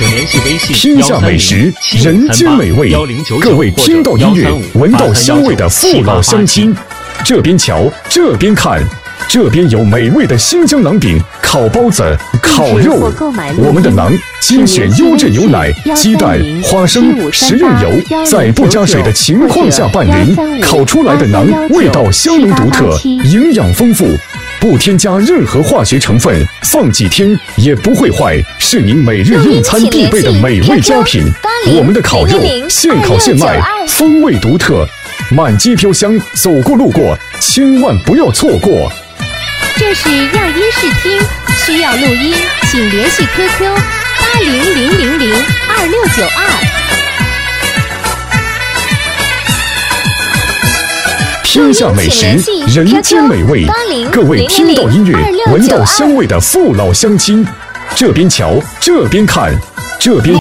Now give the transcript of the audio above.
请联系微信天下美食，人间美味。各位听到音乐，闻到香味的父老乡亲，这边瞧，这边看，这边有美味的新疆馕饼、烤包子、烤肉。我们的馕精选优质牛奶、鸡蛋、花生、食用油，在不加水的情况下拌匀，烤出来的馕味道香浓独特，营养丰富。不添加任何化学成分，放几天也不会坏，是您每日用餐必备的美味佳品。我们的烤肉现烤现卖，风味独特，满街飘香，走过路过千万不要错过。 这是亚音视听，需要录音请联系 QQ 8000022692。 天下美食，人间美味。各位听到音乐，闻到香味的父老乡亲，这边瞧，这边看，这边。